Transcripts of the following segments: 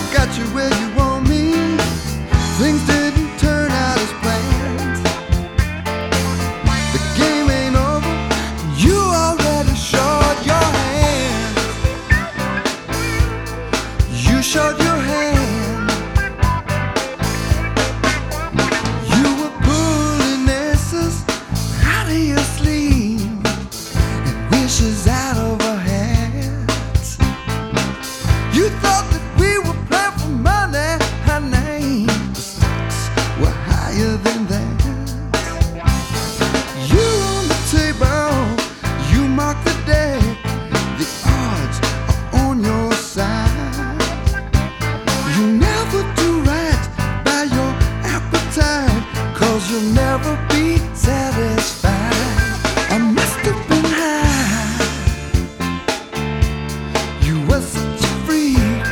got you where you want me. Things didn't turn out as planned. The game ain't over. You already showed your hand. You showed your hand. You were pulling aces out of your sleeve and wishes out of her hats. You thought that we were playing for money, honey. The stakes were higher than that. You on the table, you mark the day. The odds are on your side. You never do right by your appetite, 'cause you'll never be satisfied. I must have been high. You were such a freak.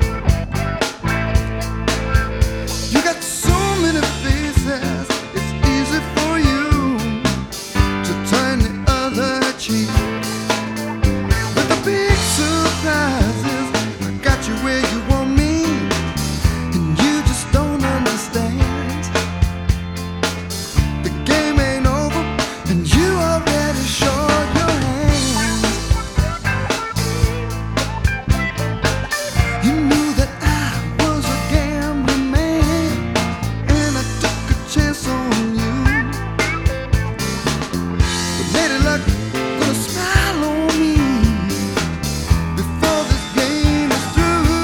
You got so many faces, it's easy for you to turn the other cheek. But the big surprise is I got you where you want me, and you just don't understand. The game ain't over, and you already showed your hand. You knew that I was a gambling man, and I took a chance on you. But Lady Luck gonna smile on me before this game is through.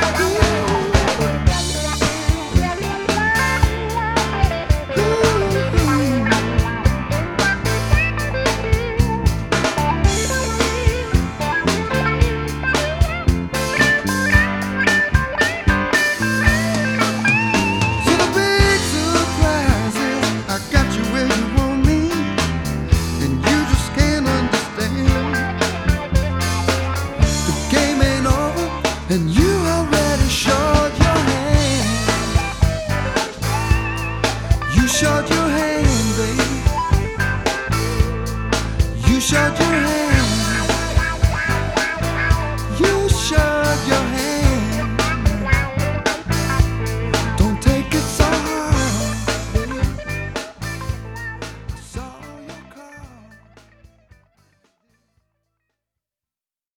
So the big surprise is I got you where you want me, and you just can't understand. The game ain't over, and you already showed your hand. You showed your hand, baby. You showed your